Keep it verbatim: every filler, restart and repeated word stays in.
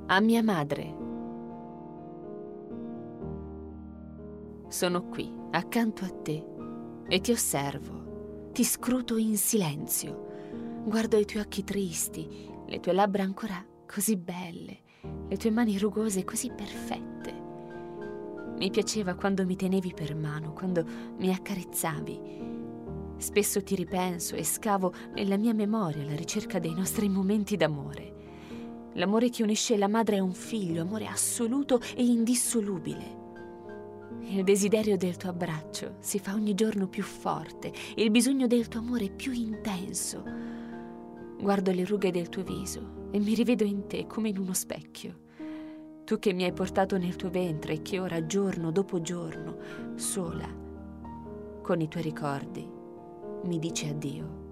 A mia madre. Sono qui, accanto a te, e ti osservo, ti scruto in silenzio. Guardo i tuoi occhi tristi, le tue labbra ancora così belle, le tue mani rugose così perfette. Mi piaceva quando mi tenevi per mano, quando mi accarezzavi. Spesso ti ripenso e scavo nella mia memoria alla ricerca dei nostri momenti d'amore. L'amore che unisce la madre a un figlio, amore assoluto e indissolubile. Il desiderio del tuo abbraccio si fa ogni giorno più forte, il bisogno del tuo amore più intenso. Guardo le rughe del tuo viso e mi rivedo in te come in uno specchio. Tu che mi hai portato nel tuo ventre e che ora, giorno dopo giorno, sola, con i tuoi ricordi, mi dici addio.